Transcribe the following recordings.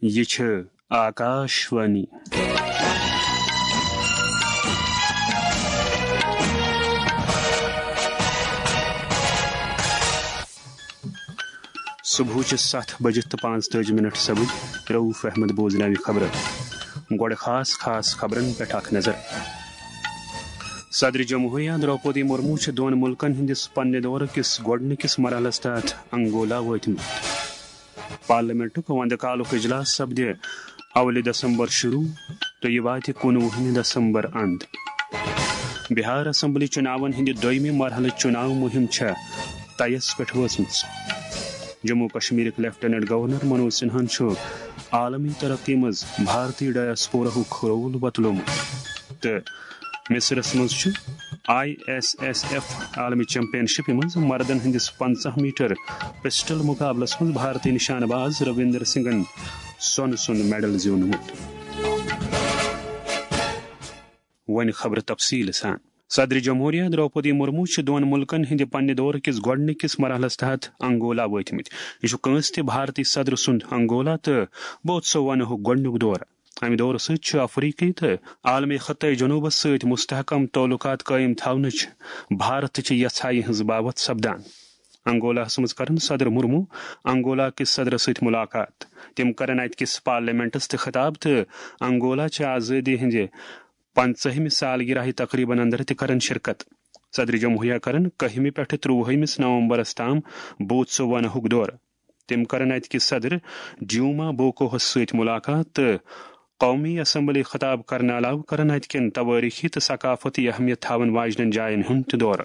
یہ آکاشوانی صبح 7:45 سبج رؤوف احمد بوزناوی خبر گوڑ خاص خبرن پہ نظر صدر جمہوریہ دروپدی مرمو دون ملکن ہندس پنہ دور کس گوڈنکس مرحلس تحت انگولا واتمت پارلیمنٹ وند کالک اجلاس سپد اول دسمبر شروع تو یہ وات 19 دسمبر اند بہار اسمبلی چناون ہند دویمہ مرحلہ چناو مہم طیس پہ وسمت جموں کشمیر لیفٹیننٹ گورنر منوج سنہا عالمی ترقی مز بھارتی ڈایاسپورہ رول بتلومت تو مصرس مز ISSF عالمی چیمپئن شپ مز مردن ہندس 50 میٹر پسٹل مقابلس مز بھارتی نشان باز رویندر سنگھن سن میڈل زیونمت ون خبر تفصیل سان صدر جمہوریہ دروپدی مرمو دون ملکن ہند پنہ دور کس گوڈنکس مرحلس تحت انگولا واتمت یہ کنس تہ بھارتی صدر سند انگولا تو بہت سو ونہ گوڈنک دور امہ دور ست افریقی تو عالمی خطہ جنوبس ست مستحکم تعلقات قائم تھونچ بھارت چہ یژھائی ہز بابت سپدان انگولاہس مز کرن صدر مرمو انگولا کس صدر ست ملاقات تم کرن ات کس پارلیمنٹس تہ خطاب تو انگولا چہ آزادی ہند 50 سالگرہ تقریباً اندر تہ کرن شرکت صدر جمہوریہ کرن 1 پہ 23 نومبرس تام بوت سو ونہک دور تم کرن ات کس صدر ڈیوما بوکوہس ست ملاقات تو قومی اسمبلی خطاب کرنے علاوہ کرن ات کن تواریخی تو ثقافتی اہمیت تھاون واجنن جائن ہند دور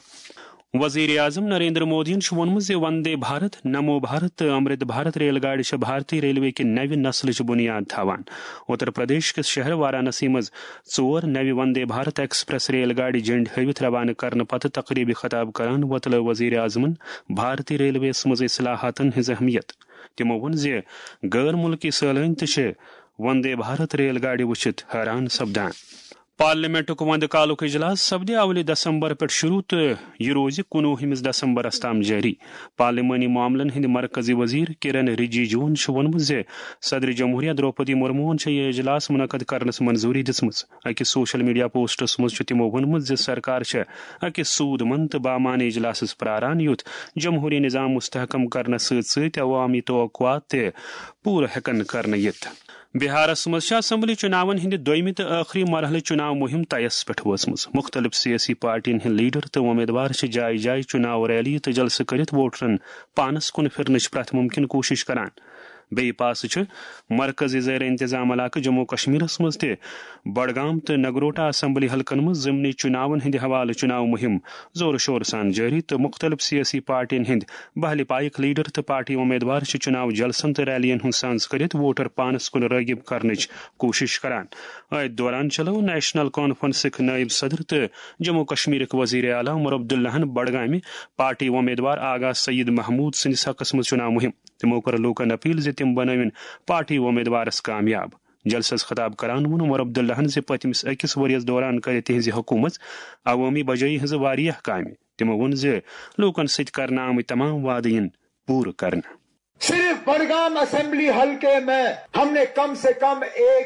وزیر اعظم نریندر مودی وونمت وندے بھارت نمو بھارت تو امرت بھارت ریل گاڑی بھارتی ریلوے کہ نو نسل بنیاد تھاوان اتر پردیش کس شہر وارانسی مز 4 نو وندے بھارت ایکسپریس ریل گاڑی جنڈ ہوت روانہ کرنے پتہ تقریبی خطاب کران وطلو وزیر اعظمن بھارتی ریلویس مز اصلاحاتن ہز اہمیت تمو ون غیر ملکی سالین تہ وندے بھارت ریل گاڑی وچھت حیران سپدان پارلیمنٹ وند کالک اجلاس سپد اول دسمبر پہ شروع تو یہ روز 19 دسمبرس تام جاری پارلیمانی معاملن ہند مرکزی وزیر کرن رجیجون وونمت صدر جمہوریہ دروپدی مرمون یہ اجلاس منعقد کرنس منظوری دژمژ اکس سوشل میڈیا پوسٹس مز تمو وونمت سرکار اکس سود مند تو بامعنی اجلاسس پراران یوت جمہوری نظام مستحکم کرنس ست عوامی توقعات تہ پور ہیکن کرنے یت بہارس مز اسمبلی چناون ہند دویمہ تو آخری مرحلہ چناو مہم طیس پہ وسمت مختلف سیاسی پارٹین ہند لیڈر تو امیدوار جائے جائے چناو ریلی تو جلسہ کرت ووٹرن پانس کن پھرنچ پریت ممکن کوشش کران بی پاس مرکزی زیر انتظام علاقہ جموں کشمیرس مز بڈگام تو نگروٹا اسمبلی حلقن مز ضمنی چناون ہند حوالہ چناو مہم زور شور سان جاری تو مختلف سیاسی پارٹین ہند بہل پائک لیڈر تو پارٹی امیدوار چناو جلسن تو ریلین ہند سانز کرت ووٹر پانس کن راغب کرنچ کوشش کران ات دوران چلو نیشنل کانفرنسک نائب صدر تو جموں کشمیر وزیر اعلیٰ عمر عبداللہ بڈگام پارٹی امیدوار آغا سید محمود سندس حقس مز چناو مہم تمو کر لوکن اپیل تم بنوین پارٹی امیدوارس کامیاب جلسس خطاب کران ون عمر عبداللہ پتمس اکس وریس دوران کر تہذ حکومت عوامی بجائی ہز واریاہ کامہ تمو ون لوکن ست کرنا آمت تمام وعدین پور کرنا صرف بڈگام اسمبلی حلقے میں ہم نے کم سے کم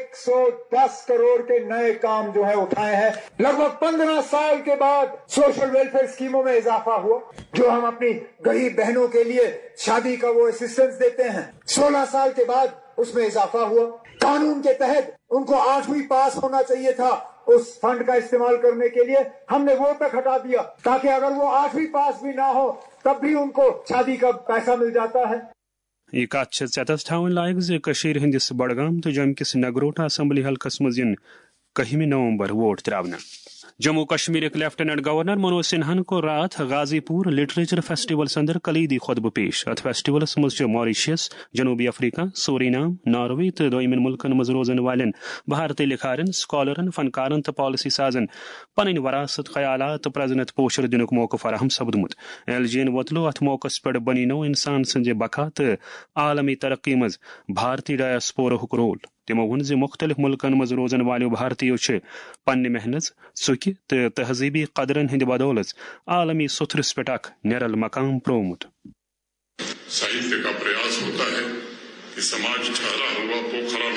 110 کروڑ کے نئے کام جو ہے اٹھائے ہیں لگ بھگ 15 سال کے بعد سوشل ویلفیئر اسکیموں میں اضافہ ہوا جو ہم اپنی غریب بہنوں کے لیے شادی کا وہ اسسٹنس دیتے ہیں 16 سال کے بعد اس میں اضافہ ہوا قانون کے تحت ان کو 8ویں پاس ہونا چاہیے تھا اس فنڈ کا استعمال کرنے کے لیے ہم نے وہ تک ہٹا دیا تاکہ اگر وہ 8ویں پاس بھی نہ ہو تب بھی ان کو شادی کا پیسہ مل جاتا ہے یہ کت ژتس تھاون لائق ہندس بڈگام تو جم کس نگروٹا اسمبلی حلقس مز 1 نومبر ووٹ تراؤن جموں کشمیر لیفٹیننٹ گورنر منوج سنہا کو رات غازی پور لٹریچر فیسٹیول اندر کلیدی خطبہ پیش ات فیسٹیولس مز ماریشیس جنوبی افریقہ سورینام ناروے تو دویمن ملکن مز روزن والن بھارتی لکھارن سکالرن فنکارن تو پالسی سازن پن وراثت خیالات پرزنت پوشر دنک موقع فراہم سپدمت ایل جی ووتلو ات موقع پہ بنی نو انسان سند بقا تو عالمی ترقی مز بھارتی ڈایاسپورہ رول تمو ون مختلف ملکن مز روزن والو بھارتیو پنہ محنت سکہ تو تہذیبی قدرن ہند بدولت عالمی ستھرس پہ اخ نرل مقام پرومت ساہتیہ کا پریاس ہوتا ہے کہ سماج ٹھہرا ہوا پوکھرا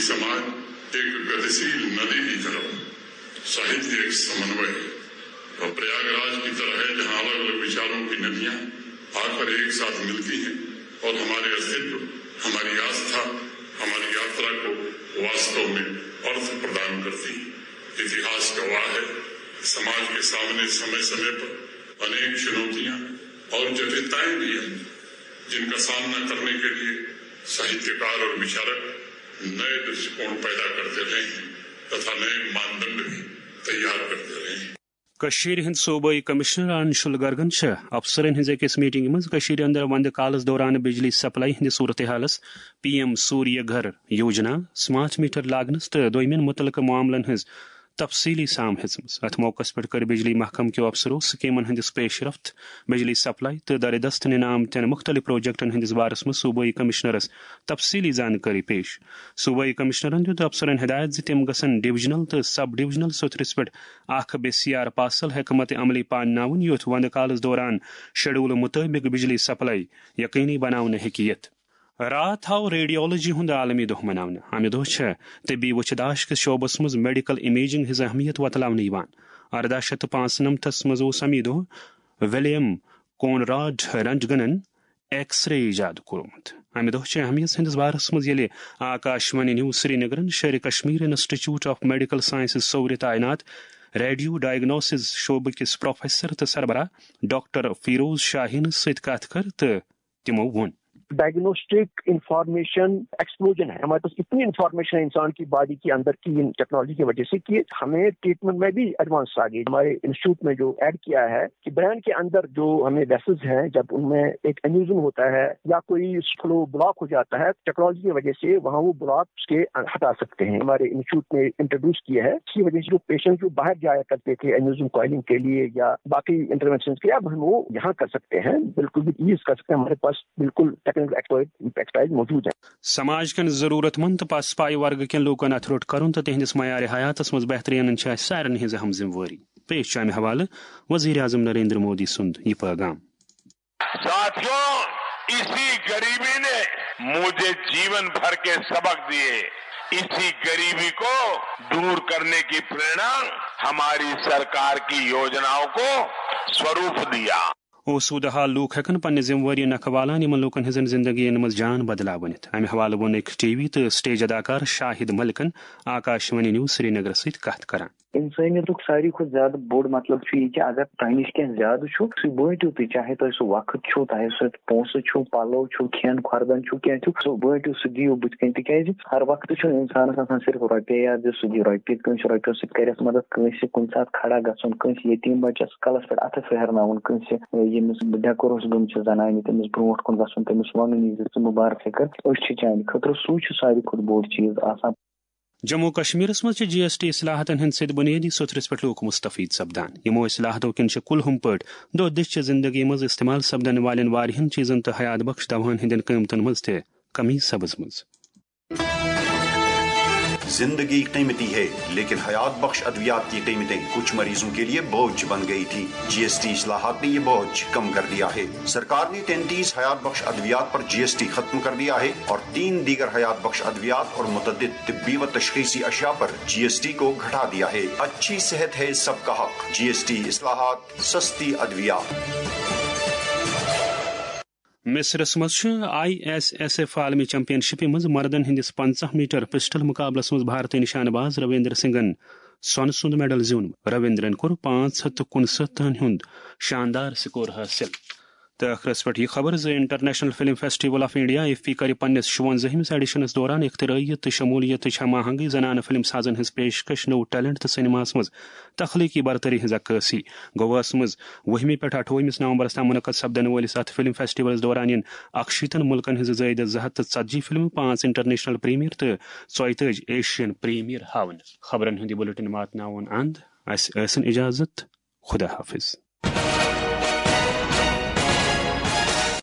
समाज एक गतिशील नदी की तरह साहित्य एक समन्वय और प्रयागराज की तरह है, जहाँ अलग अलग विचारों की नदियां आकर एक साथ मिलती हैं और हमारे अस्तित्व, हमारी आस्था, हमारी यात्रा को वास्तव में अर्थ प्रदान करती है। इतिहास गवाह है, समाज के सामने समय समय पर अनेक चुनौतियां और जटिलताएं भी हैं, जिनका सामना करने के लिए साहित्यकार और विचारक नए दृष्टिकोण पैदा करते रहे हैं तथा नए मानदंड भी तैयार करते रहे हैं। कशीर हिंद सूबाई कमिश्नर अंशुल गर्गन अफसरन हिंज अकिस मीटिंग मज कशीर अंदर वंद कालस दौरान बिजली सप्लाई हिंद सूरत हालस PM Surya Ghar Yojana smart meter लागनस तो दोयमिन मुतलक मामलन हिंज तफसीली साम हेचमस। अथ मौकस पे कर बिजली महकम के अफसरों स्कीमन हंदिस पेशरफ्त बिजली सप्लाई तो दरदस्त नाम तन मुख्तलिफ प्रोजेक्टन हंदिस बारस में सूबाई कमिश्नरस तफसीली जानकारी पेश। सूबाई कमिश्नरन दित अफसरन हिदायत ज तम गसन डिविजनल तो सब डिविजनल सोथरिस पे अख बेसियार पासल हकमत अमली पान युथ वंद कालस दौरान शेड्यूल मुताबिक बिजली सप्लाई यकीनी बनाने हकीयत। रात आव रेडियोलॉजी हुंद आलमी दोह मनावने। अमे दोह तबी वचदाश के शोबस मज मेडिकल इमेजिंग हिज अहमियत वतलावने 1895 मज ओस अमी दोह विलियम कोनराड रंटगनन एक्सरे इजाद कोरमुत। अमे दोह अहमियत हंदिस बारस मज येले आकाशवाणी न्यूज श्रीनगरन Sher Kashmir institute of medical sciences सौर तैनात रेडियो डायग्नोसिस शोबे किस प्रोफेसर तो सरबरा डॉक्टर फिरोज शाहीन सत कथ कर तो तिमो वोन डायग्नोस्टिक इंफॉर्मेशन एक्सप्लोजन है। हमारे पास इतनी इंफॉर्मेशन है इंसान की बॉडी के अंदर की इन टेक्नोलॉजी की वजह से कि हमें ट्रीटमेंट में भी एडवांस आ गई। हमारे इंस्टीट्यूट में जो ऐड किया है कि ब्रेन के अंदर जो हमें वेसल्स हैं, जब उनमें एक एन्यूजन होता है या कोई फ्लो ब्लॉक हो जाता है, टेक्नोलॉजी की वजह से वहाँ वो ब्लॉक के हटा सकते हैं। हमारे इंस्टीट्यूट ने इंट्रोड्यूस किया है। इसकी वजह से जो पेशेंट जो बाहर जाया करते थे एन्यूजन कॉइलिंग के लिए या बाकी इंटरवेंशन के लिए, अब हम वो यहाँ कर सकते हैं, बिल्कुल भी यूज कर सकते हैं। हमारे पास बिल्कुल एक्सपर्टाइज मौजूद है। समाज कन जरूरतमंद पासपाई वर्ग के लोकन अथरुट करन तो तिहंदिस मयार हयातस मज बेहतरीन सारन हिज अहम जिम्मेवारी। पेश चामे हवाले वजीर आजम नरेंद्र मोदी सुंद ये पैगाम। साथियों, इसी गरीबी ने मुझे जीवन भर के सबक दिए। इसी गरीबी को दूर करने की प्रेरणा हमारी सरकार की योजनाओं को स्वरूप दिया। ओ सूदहाल लूक हेकन पन्ने जिम्मेवारी नखवालान यमन लोकन हिजन जिंदगी मज जान बदलावनित। अमे हवाले वोन एक टीवी तो स्टेज अदाकार शाहिद मलिकन आकाशवाणी न्यूज श्रीनगर सहित कथ करान। इंसानियतुक सारी खुद ज्यादा बोड़ मतलब कि अगर तह नश कह ज्यादा सह बटू तुम, चाहे तुम सह वक्त छो, चाहे सह पोस छो, पलो छो, खेन खुरदन छो, क्या छो, सह बटू सह दियो बुत कन। तक हर वक्त इंसानस आसान सिर्फ रुपये याद सह दी रुपये, कंस रुपये सर मदद, कंस कुन सात खड़ा गन, कंस यतीम बच्चस कलस पे अथ फेरन, कंस यमिस डेकोरस गम जनान तमिस ब्रो कुन गन, तमिस वन मुबारक कर चान खतर सू सारी खुद बोड़ चीज आसान। जम्मू कश्मीर मज GST इस्लाहतन हंद सिद बुनियादी सुथरस पे लोग मुस्तफीद सपदान। यमो इस्लाहतों किन कुलहुम पट दो दिश जिंदगी मज इस्तेमाल सपदन वालन वारिहन चीजन तो हयात बख्श दवान हिंदन कीमतन मज थे कमी सब्ज मज। जिंदगी कीमती है, लेकिन हयात बख्श अद्वियात की कीमतें कुछ मरीजों के लिए बोझ बन गई थी। GST इस्लाहात ने ये बोझ कम कर दिया है। सरकार ने 33 हयात बख्श अद्वियात पर GST खत्म कर दिया है और 3 दीगर हयात बख्श अद्वियात और मुतद्दिद तिब्बी व तशखीसी अशिया पर GST को घटा दिया है। अच्छी सेहत है सबका हक। GST इस्लाहात, सस्ती अद्वियात। मिस्रस मज ISSF आलमी चैंपियनशिप मज मर्दन हिंदिस 50 मीटर पिस्टल मुकाबलस मज भारतीय निशानबाज रविंद्र सिंगन सोन सुंद मेडल जिवन। रविंद्रन कोर 559 हुंद शानदार स्कोर हासिल। तो अखरस पे खबर international film festival of India IFFI कर पन्निस 56 एडिशनस दौरान इख्तराइयत तो शमूलियत हमाहंगी जनान फिल्म साजन हज पेशकश नो टैलेंट तो सिनेमास मज तख्लीकी बरतरी हज अक्सी गोवास मज 1 पे 28 नवंबर तक मुनक़द सपदन वलिस अत फिल्म फेस्टिवल दौरान 61 मुल्कन हज ज़ायद 240 फिल्म 5 इंटरनेशनल प्रीमियर तो 34 एशियन प्रीमियर हावन। खबरन हंदी बुलेटिन मातनावन अंद असन इजाजत खुदा हाफिज।